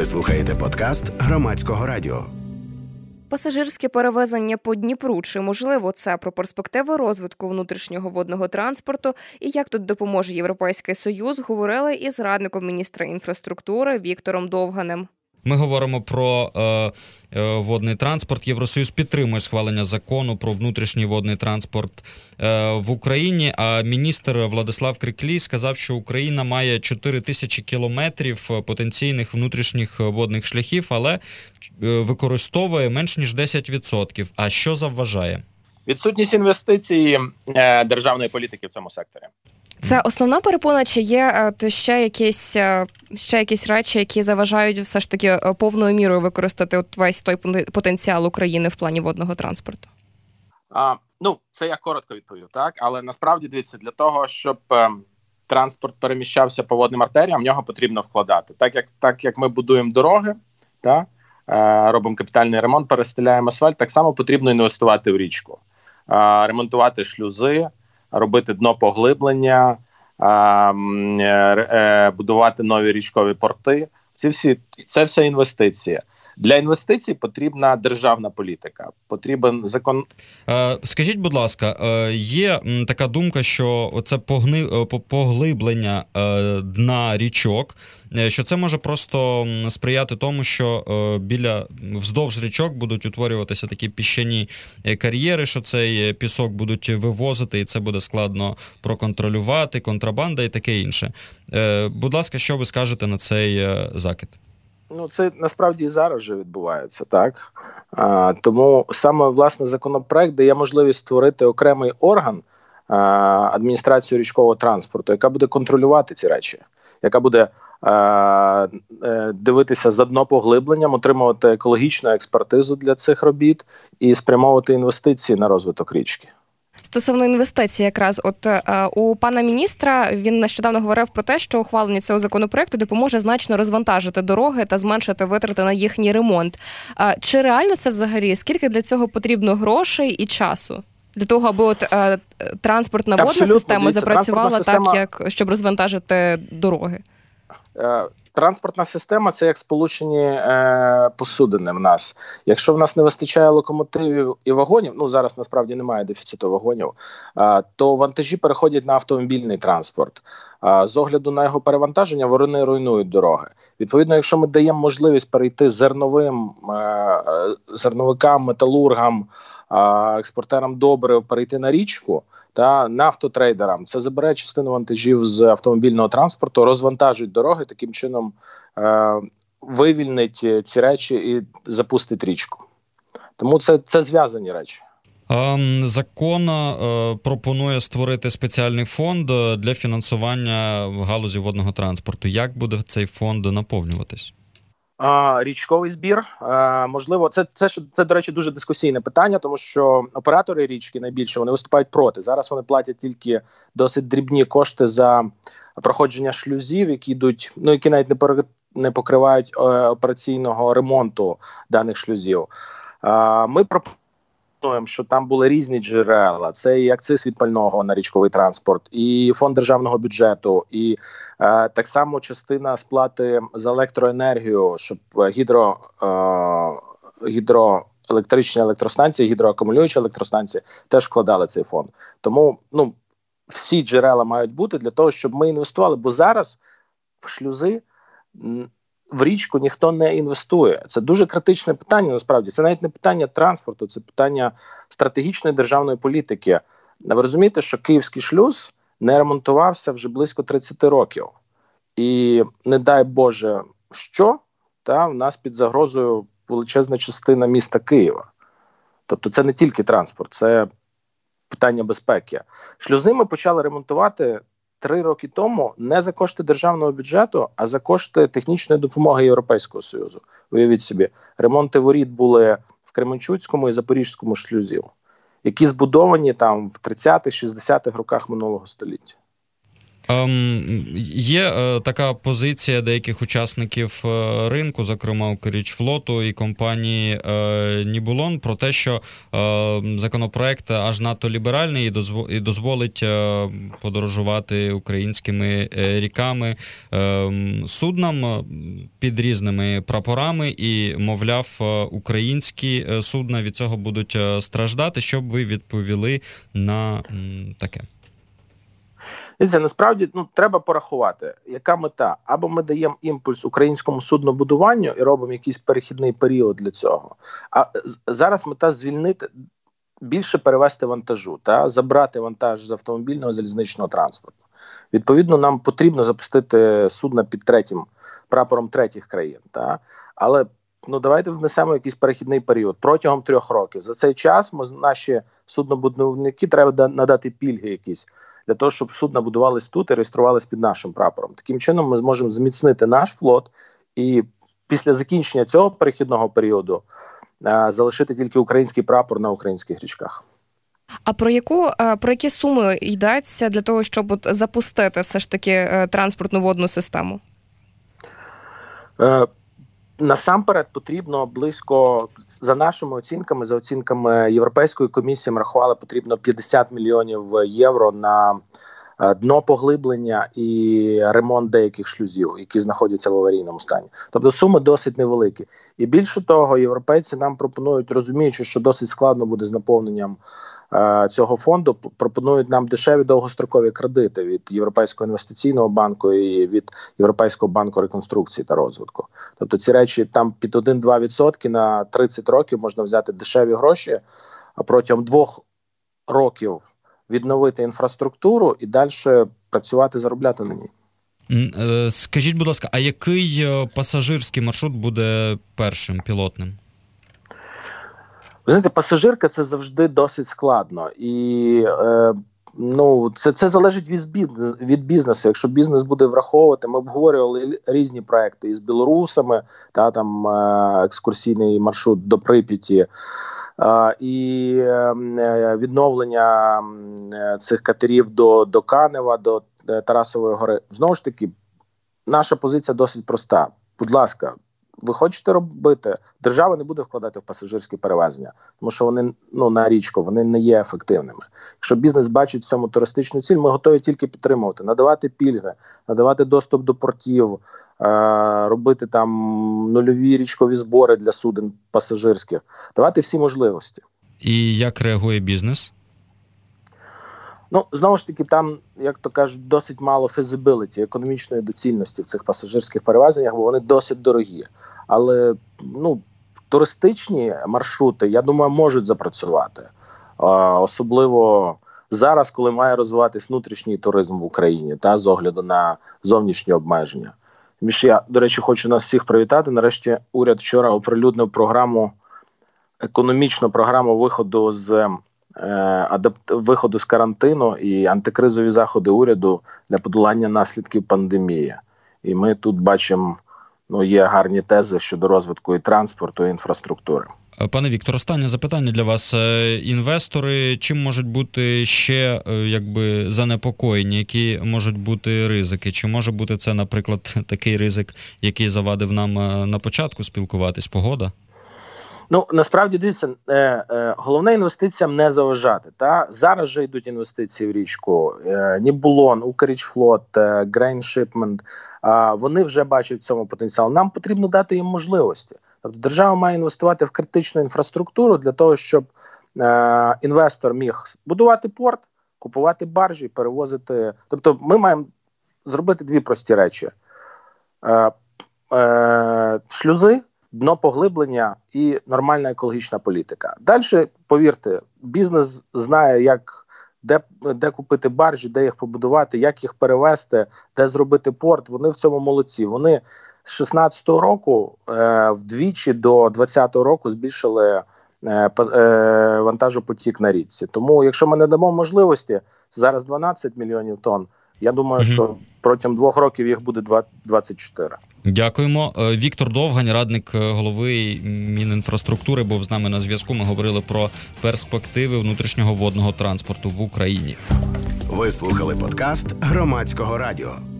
Ви слухаєте подкаст Громадського радіо. Пасажирське перевезення по Дніпру. Чи можливо це? Про перспективи розвитку внутрішнього водного транспорту і як тут допоможе Європейський Союз, говорили із радником міністра інфраструктури Віктором Довганем. Ми говоримо про водний транспорт. Євросоюз підтримує схвалення закону про внутрішній водний транспорт в Україні, а міністр Владислав Криклій сказав, що Україна має 4 тисячі кілометрів потенційних внутрішніх водних шляхів, але використовує менш ніж 10%. А що заважає? Відсутність інвестицій державної політики в цьому секторі. Це основна перепона, чи є ще якісь речі, які заважають все ж таки повною мірою використати весь той потенціал України в плані водного транспорту? Це я коротко відповів, так? Але насправді, дивіться, для того, щоб транспорт переміщався по водним артеріям, в нього потрібно вкладати. Так як ми будуємо дороги, так? Робимо капітальний ремонт, перестеляємо асфальт, так само потрібно інвестувати в річку, ремонтувати шлюзи, робити днопоглиблення, будувати нові річкові порти. Це все інвестиції. Для інвестицій потрібна державна політика, потрібен закон. Скажіть, будь ласка, є така думка, що це поглиблення дна річок, що це може просто сприяти тому, що вздовж річок будуть утворюватися такі піщані кар'єри, що цей пісок будуть вивозити, і це буде складно проконтролювати, контрабанда і таке інше. Будь ласка, що ви скажете на цей закид? Це насправді і зараз вже відбувається, так? Тому саме, власне, законопроект дає можливість створити окремий орган, адміністрацію річкового транспорту, яка буде контролювати ці речі, яка буде дивитися за днопоглибленням, отримувати екологічну експертизу для цих робіт і спрямовувати інвестиції на розвиток річки. Стосовно інвестицій якраз, у пана міністра, він нещодавно говорив про те, що ухвалення цього законопроекту допоможе значно розвантажити дороги та зменшити витрати на їхній ремонт. Чи реально це взагалі? Скільки для цього потрібно грошей і часу? Для того, аби транспортна водна система запрацювала так, щоб розвантажити дороги? Транспортна система – це як сполучені посудини в нас. Якщо в нас не вистачає локомотивів і вагонів, зараз насправді немає дефіциту вагонів, то вантажі переходять на автомобільний транспорт. З огляду на його перевантаження вони руйнують дороги. Відповідно, якщо ми даємо можливість перейти зерновикам, металургам, експортерам добрив перейти на річку та нафтотрейдерам, це забере частину вантажів з автомобільного транспорту, розвантажить дороги, таким чином вивільнить ці речі і запустить річку. Тому це зв'язані речі. Закон пропонує створити спеціальний фонд для фінансування в галузі водного транспорту. Як буде цей фонд наповнюватись? Річковий збір, можливо, це, до речі, дуже дискусійне питання, тому що оператори річки найбільше, вони виступають проти. Зараз вони платять тільки досить дрібні кошти за проходження шлюзів, які йдуть, які навіть не покривають операційного ремонту даних шлюзів. Ми пропонуємо, що там були різні джерела. Це і акциз від пального на річковий транспорт, і фонд державного бюджету, і так само частина сплати за електроенергію, щоб гідроелектричні електростанції, гідроакумулюючі електростанції теж вкладали цей фонд. Тому всі джерела мають бути для того, щоб ми інвестували, бо зараз в шлюзи в річку ніхто не інвестує. Це дуже критичне питання, насправді. Це навіть не питання транспорту, це питання стратегічної державної політики. Ви розумієте, що Київський шлюз не ремонтувався вже близько 30 років. І не дай Боже в нас під загрозою величезна частина міста Києва. Тобто це не тільки транспорт, це питання безпеки. Шлюзи ми почали ремонтувати 3 роки тому не за кошти державного бюджету, а за кошти технічної допомоги Європейського Союзу. Уявіть собі, ремонти воріт були в Кременчуцькому і Запорізькому шлюзів, які збудовані там в 30-х, 60-х роках минулого століття. Є така позиція деяких учасників ринку, зокрема Укррічфлоту і компанії Нібулон, про те, що законопроект аж надто ліберальний і дозволить подорожувати українськими ріками суднам під різними прапорами і, мовляв, українські судна від цього будуть страждати. Що б ви відповіли на таке? Дивіться, насправді треба порахувати, яка мета. Або ми даємо імпульс українському суднобудуванню і робимо якийсь перехідний період для цього. А зараз мета звільнити, більше перевести вантажу, забрати вантаж з автомобільного залізничного транспорту. Відповідно, нам потрібно запустити судна під прапором третіх країн. Але давайте внесемо якийсь перехідний період протягом 3 років. За цей час наші суднобудівники треба надати пільги якісь, для того, щоб судна будувались тут і реєструвались під нашим прапором. Таким чином ми зможемо зміцнити наш флот і після закінчення цього перехідного періоду залишити тільки український прапор на українських річках. А про які суми йдеться для того, щоб запустити все ж таки транспортну водну систему? Насамперед потрібно близько, за нашими оцінками, за оцінками Європейської комісії, ми рахували, потрібно 50 мільйонів євро на днопоглиблення і ремонт деяких шлюзів, які знаходяться в аварійному стані. Тобто суми досить невеликі. І більше того, європейці нам пропонують, розуміючи, що досить складно буде з наповненням цього фонду, пропонують нам дешеві довгострокові кредити від Європейського інвестиційного банку і від Європейського банку реконструкції та розвитку. Тобто ці речі там під 1-2% на 30 років можна взяти дешеві гроші, а протягом 2 років відновити інфраструктуру і далі працювати, заробляти на ній. Скажіть, будь ласка, а який пасажирський маршрут буде першим пілотним? Ви знаєте, пасажирка – це завжди досить складно. І це залежить від бізнесу. Якщо бізнес буде враховувати, ми обговорювали різні проекти із білорусами, там екскурсійний маршрут до Прип'яті, і відновлення цих катерів до Канева, до Тарасової гори. Знову ж таки, наша позиція досить проста. Будь ласка, ви хочете робити, держава не буде вкладати в пасажирські перевезення, тому що вони на річку, вони не є ефективними. Якщо бізнес бачить в цьому туристичну ціль, ми готові тільки підтримувати, надавати пільги, надавати доступ до портів, робити там нульові річкові збори для суден пасажирських, давати всі можливості. І як реагує бізнес? Знову ж таки, там, як то кажуть, досить мало фезибіліті, економічної доцільності в цих пасажирських перевезеннях, бо вони досить дорогі. Але, туристичні маршрути, я думаю, можуть запрацювати. Особливо зараз, коли має розвиватись внутрішній туризм в Україні, з огляду на зовнішні обмеження. Я, до речі, хочу нас всіх привітати. Нарешті уряд вчора оприлюднив економічну програму виходу з карантину і антикризові заходи уряду для подолання наслідків пандемії. І ми тут бачимо, є гарні тези щодо розвитку і транспорту, і інфраструктури. Пане Віктор, останнє запитання для вас. Інвестори чим можуть бути ще занепокоєні? Які можуть бути ризики? Чи може бути це, наприклад, такий ризик, який завадив нам на початку спілкуватись, погода? Насправді, дивіться, головне інвестиціям не заважати. Зараз вже йдуть інвестиції в річку. Нібулон, Укррічфлот, Grain Shipment, вони вже бачать в цьому потенціал. Нам потрібно дати їм можливості. Тобто держава має інвестувати в критичну інфраструктуру для того, щоб інвестор міг будувати порт, купувати баржі, перевозити. Тобто ми маємо зробити 2 прості речі. Шлюзи, днопоглиблення і нормальна екологічна політика. Далі, повірте, бізнес знає, де купити баржі, де їх побудувати, як їх перевезти, де зробити порт. Вони в цьому молодці. Вони з 16-го року вдвічі до 20-го року збільшили вантажопотік на річці. Тому, якщо ми не дамо можливості, зараз 12 мільйонів тонн, я думаю, що протягом 2 років їх буде 24. Дякуємо. Віктор Довгань, радник голови Мінінфраструктури, був з нами на зв'язку. Ми говорили про перспективи внутрішнього водного транспорту в Україні. Ви слухали подкаст Громадського радіо.